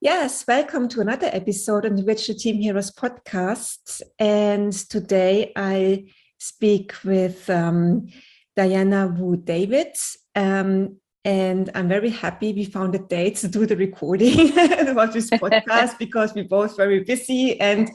Yes, welcome to another episode on the Virtual Team Heroes podcast. And today I speak with Diana Wu David. And I'm very happy we found a date to do the recording about this podcast because we're both very busy. And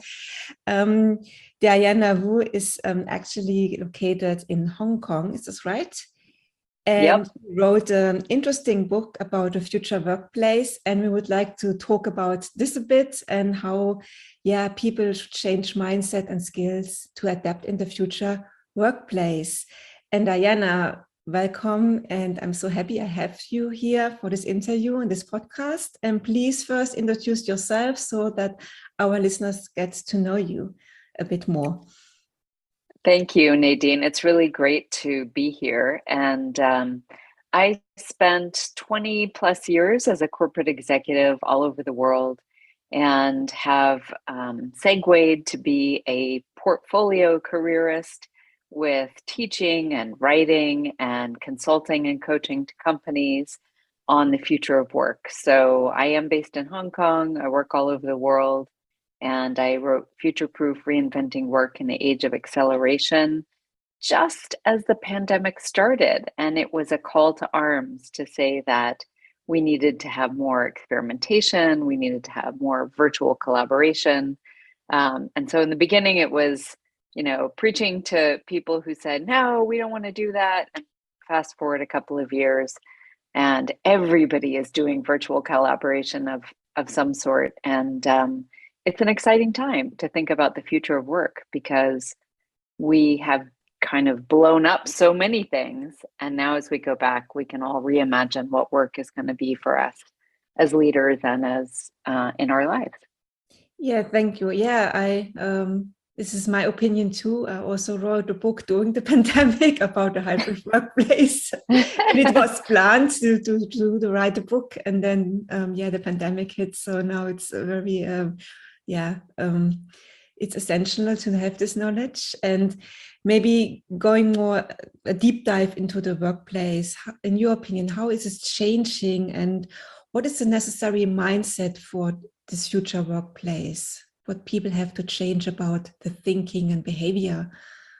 Diana Wu is actually located in Hong Kong. Is this right? And wrote an interesting book about the future workplace. And we would like to talk about this a bit and how, people should change mindset and skills to adapt in the future workplace. And Diana, welcome. And I'm so happy I have you here for this interview and this podcast. And please first introduce yourself so that our listeners get to know you a bit more. Thank you, Nadine. It's really great to be here. And I spent 20 plus years as a corporate executive all over the world and have segued to be a portfolio careerist with teaching and writing and consulting and coaching to companies on the future of work. So I am based in Hong Kong. I work all over the world. And I wrote Future Proof Reinventing Work in the Age of Acceleration just as the pandemic started. And it was a call to arms to say that we needed to have more experimentation, we needed to have more virtual collaboration. And so in the beginning, it was, preaching to people who said, no, we don't want to do that. And fast forward a couple of years, and everybody is doing virtual collaboration of some sort. And it's an exciting time to think about the future of work because we have kind of blown up so many things. And now as we go back, we can all reimagine what work is going to be for us as leaders and as in our lives. Yeah, thank you. Yeah, this is my opinion too. I also wrote a book during the pandemic about the hybrid workplace. And it was planned to write a book. And then, the pandemic hit. So now it's very... it's essential to have this knowledge and maybe going more a deep dive into the workplace. In your opinion, how is it changing and what is the necessary mindset for this future workplace? What people have to change about the thinking and behavior?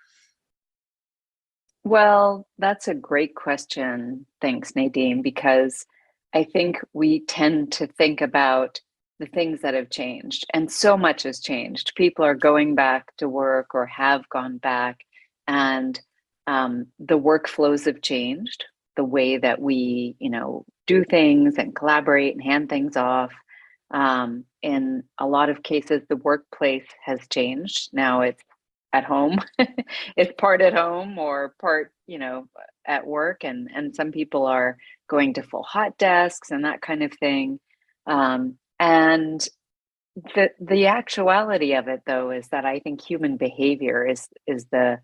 Well, that's a great question. Thanks, Nadine, because I think we tend to think about the things that have changed, and so much has changed. People are going back to work or have gone back, and the workflows have changed, the way that we, do things and collaborate and hand things off. In a lot of cases, the workplace has changed. Now it's at home, it's part at home or part, at work, and some people are going to full hot desks and that kind of thing. And the actuality of it, though, is that I think human behavior is the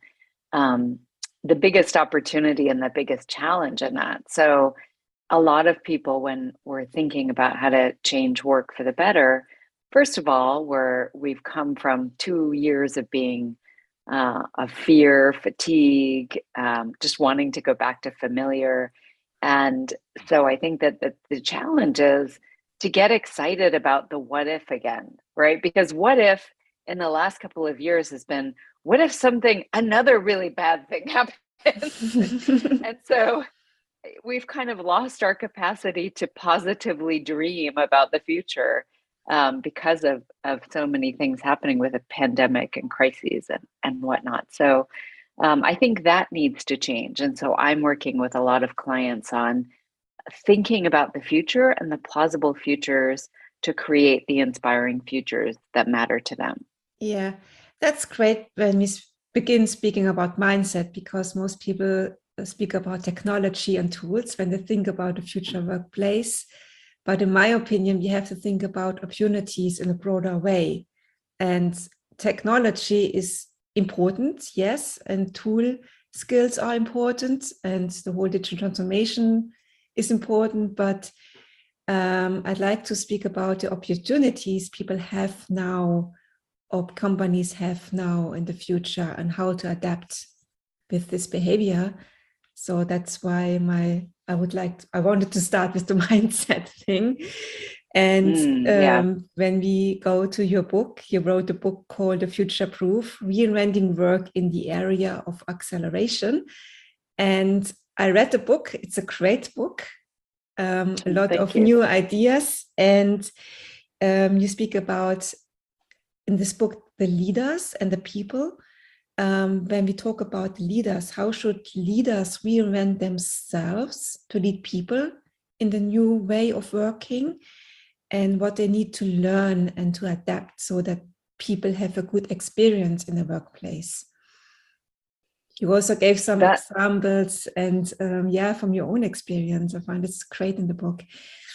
biggest opportunity and the biggest challenge in that. So a lot of people, when we're thinking about how to change work for the better, first of all, we've come from 2 years of being of fear, fatigue, just wanting to go back to familiar. And so I think that the challenge is to get excited about the what if again, right? Because what if in the last couple of years has been, what if another really bad thing happens? And so we've kind of lost our capacity to positively dream about the future because of so many things happening with a pandemic and crises and whatnot. So I think that needs to change. And so I'm working with a lot of clients on thinking about the future and the plausible futures to create the inspiring futures that matter to them. Yeah, that's great when we begin speaking about mindset, because most people speak about technology and tools when they think about the future workplace. But in my opinion, we have to think about opportunities in a broader way. And technology is important, yes, and tool skills are important, and the whole digital transformation is important, but I'd like to speak about the opportunities people have now or companies have now in the future and how to adapt with this behavior. So that's why I wanted to start with the mindset thing. And Yeah. when we go to your book, you wrote a book called The Future Proof, Reinventing Work in the Area of Acceleration. And I read the book. It's a great book, a lot Thank of you. new ideas. And you speak about, in this book, the leaders and the people. When we talk about leaders, how should leaders reinvent themselves to lead people in the new way of working, and what they need to learn and to adapt so that people have a good experience in the workplace? You also gave some That examples and from your own experience. I find it's great in the book.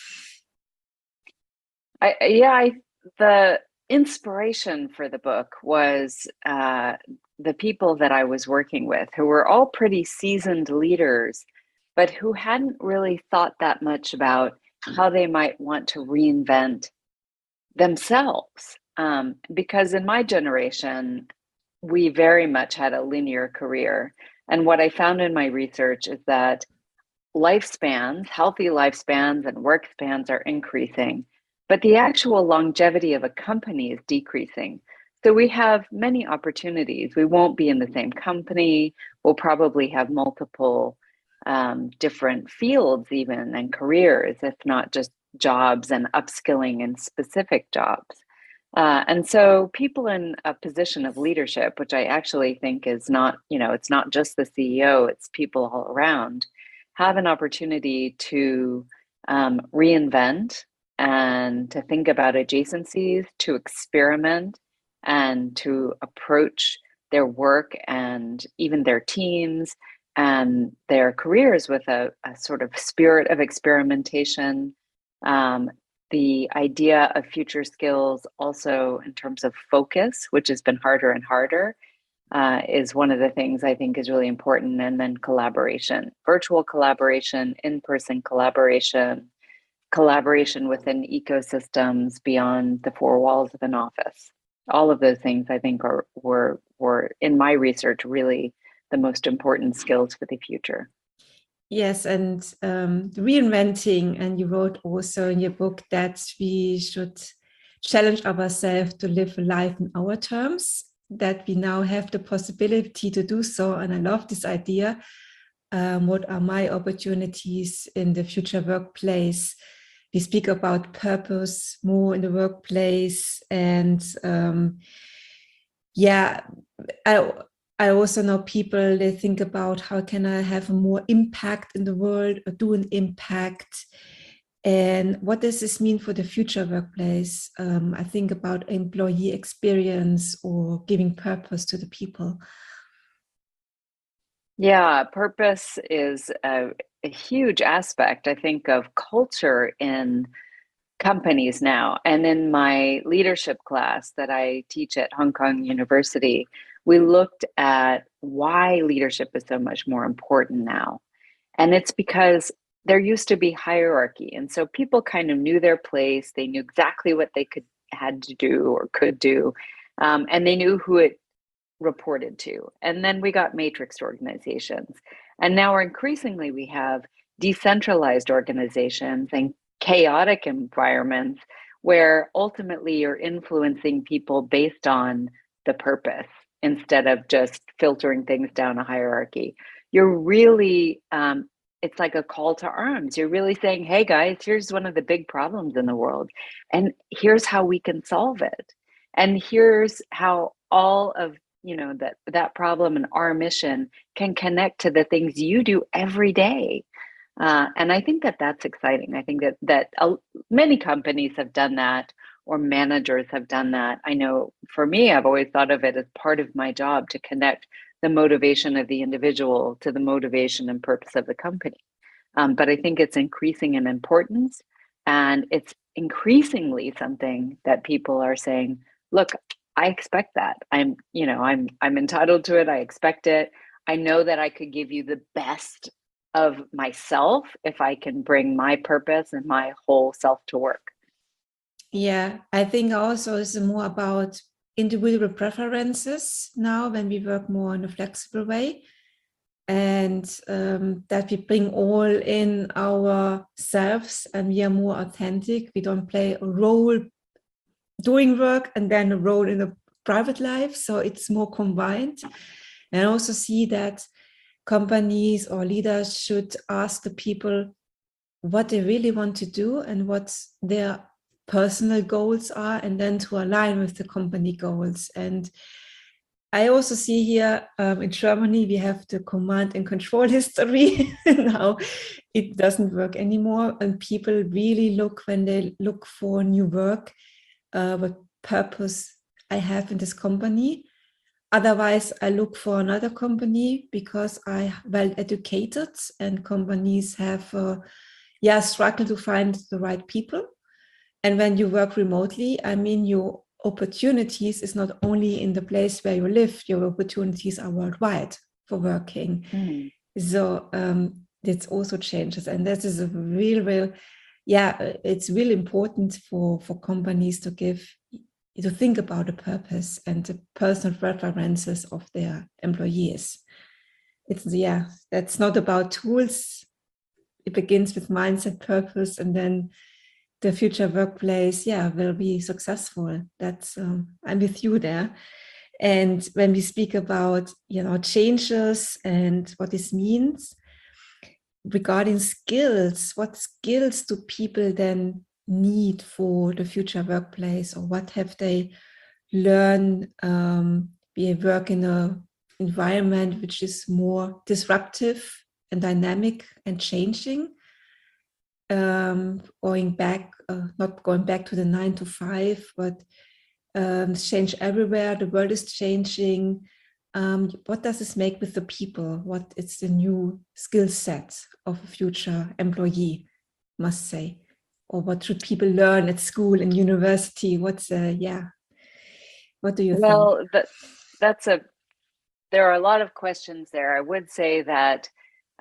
the inspiration for the book was the people that I was working with, who were all pretty seasoned leaders, but who hadn't really thought that much about how they might want to reinvent themselves. Because in my generation, we very much had a linear career. And what I found in my research is that lifespans, healthy lifespans and work spans are increasing, but the actual longevity of a company is decreasing. So we have many opportunities. We won't be in the same company. We'll probably have multiple different fields even and careers, if not just jobs and upskilling in specific jobs. And so people in a position of leadership, which I actually think is not, it's not just the CEO, it's people all around, have an opportunity to reinvent and to think about adjacencies, to experiment, and to approach their work and even their teams and their careers with a sort of spirit of experimentation. The idea of future skills also in terms of focus, which has been harder and harder, is one of the things I think is really important. And then collaboration, virtual collaboration, in-person collaboration, collaboration within ecosystems beyond the four walls of an office. All of those things I think were in my research really the most important skills for the future. Yes, and reinventing, and you wrote also in your book that we should challenge ourselves to live life in our terms, that we now have the possibility to do so. And I love this idea. What are my opportunities in the future workplace? We speak about purpose more in the workplace. And I also know people, they think about how can I have more impact in the world or do an impact, and what does this mean for the future workplace? I think about employee experience or giving purpose to the people. Yeah, purpose is a huge aspect, I think, of culture in companies now. And in my leadership class that I teach at Hong Kong University, we looked at why leadership is so much more important now. And it's because there used to be hierarchy. And so people kind of knew their place. They knew exactly what they had to do or could do. And they knew who it reported to. And then we got matrix organizations. And now increasingly we have decentralized organizations and chaotic environments where ultimately you're influencing people based on the purpose instead of just filtering things down a hierarchy. You're really, it's like a call to arms. You're really saying, hey guys, here's one of the big problems in the world, and here's how we can solve it. And here's how all of that problem and our mission can connect to the things you do every day. And I think that that's exciting. I think that many companies have done that, or managers have done that. I know for me, I've always thought of it as part of my job to connect the motivation of the individual to the motivation and purpose of the company. But I think it's increasing in importance, and it's increasingly something that people are saying, look, I expect that. I'm entitled to it. I expect it. I know that I could give you the best of myself if I can bring my purpose and my whole self to work. Yeah, I think also it's more about individual preferences now when we work more in a flexible way. and that we bring all in ourselves and we are more authentic. We don't play a role doing work and then a role in a private life. So it's more combined. And I also see that companies or leaders should ask the people what they really want to do and what their personal goals are, and then to align with the company goals. And I also see here in Germany, we have the command and control history. Now it doesn't work anymore. And people really look, when they look for new work, what purpose I have in this company. Otherwise, I look for another company because I well educated, and companies have struggle to find the right people. And when you work remotely, I mean, your opportunities is not only in the place where you live, your opportunities are worldwide for working. So it also changes. And this is a real, it's really important for companies to think about the purpose and the personal preferences of their employees. That's not about tools. It begins with mindset, purpose, and then the future workplace, will be successful. That's I'm with you there. And when we speak about changes and what this means regarding skills, what skills do people then need for the future workplace, or what have they learned? We work in an environment which is more disruptive and dynamic and changing. Going back, not going back to the 9 to 5, but change everywhere. The world is changing. What does this make with the people? What is the new skill set of a future employee, must say? Or what should people learn at school and university? What do you think? Well, there are a lot of questions there. I would say that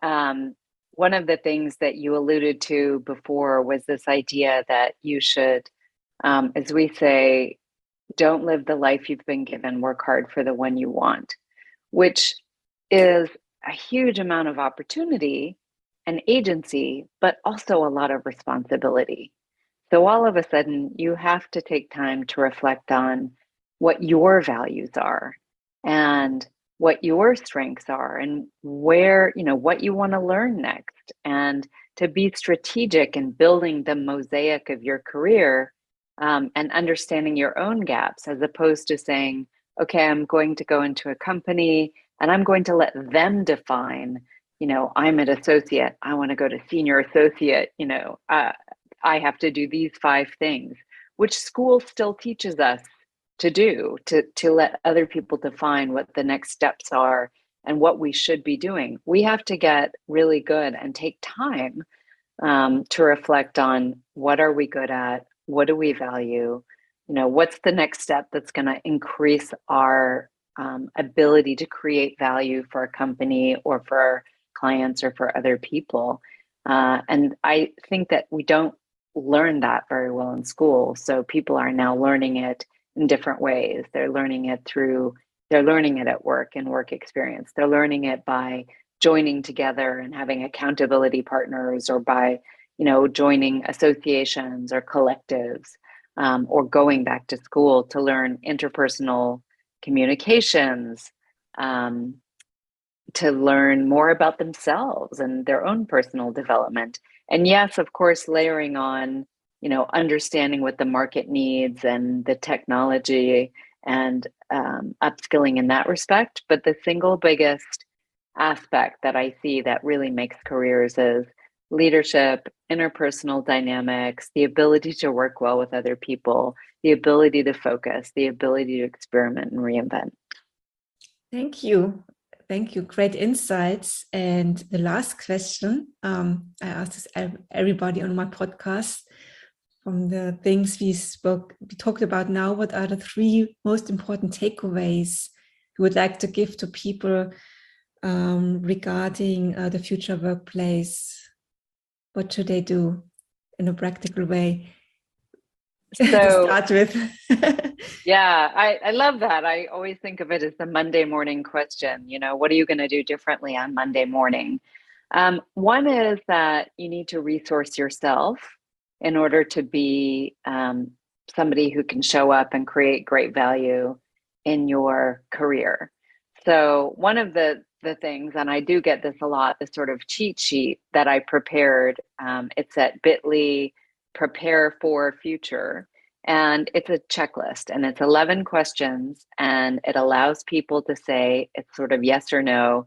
one of the things that you alluded to before was this idea that you should, as we say, don't live the life you've been given, work hard for the one you want, which is a huge amount of opportunity and agency, but also a lot of responsibility. So all of a sudden, you have to take time to reflect on what your values are and what your strengths are, and where, what you want to learn next, and to be strategic in building the mosaic of your career, and understanding your own gaps, as opposed to saying, okay, I'm going to go into a company and I'm going to let them define, I'm an associate, I want to go to senior associate, I have to do these 5 things, which school still teaches us to do, to let other people define what the next steps are and what we should be doing. We have to get really good and take time to reflect on what are we good at, what do we value, what's the next step that's going to increase our ability to create value for a company or for our clients or for other people. And I think that we don't learn that very well in school. So people are now learning it in different ways. They're learning it at work and work experience. They're learning it by joining together and having accountability partners, or by, joining associations or collectives, or going back to school to learn interpersonal communications, to learn more about themselves and their own personal development. And yes, of course, layering on, understanding what the market needs and the technology, and upskilling in that respect. But the single biggest aspect that I see that really makes careers is leadership, interpersonal dynamics, the ability to work well with other people, the ability to focus, the ability to experiment and reinvent. Thank you. Thank you. Great insights. And the last question, I asked this everybody on my podcast. From the things we talked about now, what are the 3 most important takeaways you would like to give to people regarding the future workplace? What should they do in a practical way? to So start with. yeah, I love that. I always think of it as the Monday morning question. What are you going to do differently on Monday morning? One is that you need to resource yourself in order to be somebody who can show up and create great value in your career. So one of the things, and I do get this a lot, the sort of cheat sheet that I prepared, it's at bit.ly prepare for future. And it's a checklist and it's 11 questions, and it allows people to say it's sort of yes or no.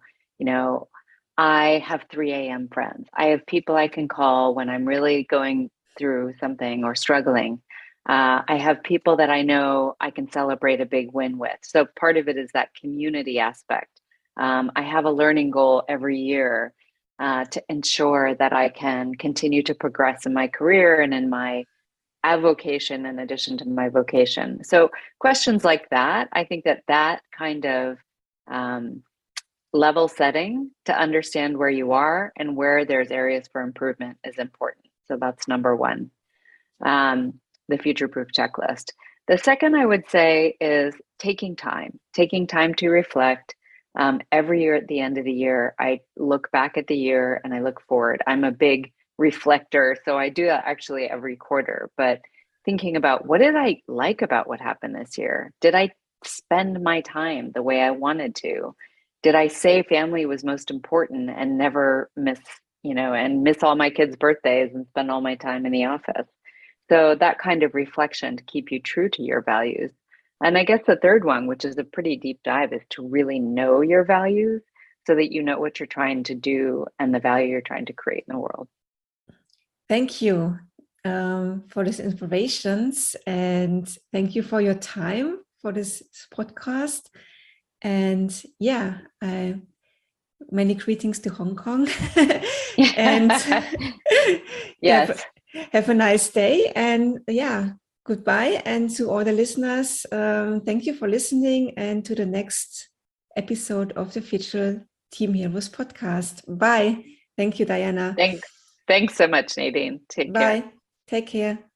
I have 3 a.m. friends. I have people I can call when I'm really going through something or struggling. I have people that I know I can celebrate a big win with. So part of it is that community aspect. I have a learning goal every year to ensure that I can continue to progress in my career and in my avocation in addition to my vocation. So questions like that, I think that kind of level setting to understand where you are and where there's areas for improvement is important. So that's number one, the future-proof checklist. The second I would say is taking time to reflect. Every year at the end of the year, I look back at the year and I look forward. I'm a big reflector, so I do that actually every quarter, but thinking about what did I like about what happened this year? Did I spend my time the way I wanted to? Did I say family was most important and never miss all my kids' birthdays and spend all my time in the office? So that kind of reflection to keep you true to your values. And I guess the third one, which is a pretty deep dive, is to really know your values so that you know what you're trying to do and the value you're trying to create in the world. Thank you for these inspirations, and thank you for your time for this podcast. And yeah, many greetings to Hong Kong. And yes. Have a nice day. And yeah, goodbye. And to all the listeners, thank you for listening, and to the next episode of the Future Team Heroes podcast. Bye. Thank you, Diana. Thanks so much, Nadine. Take care. Bye. Take care.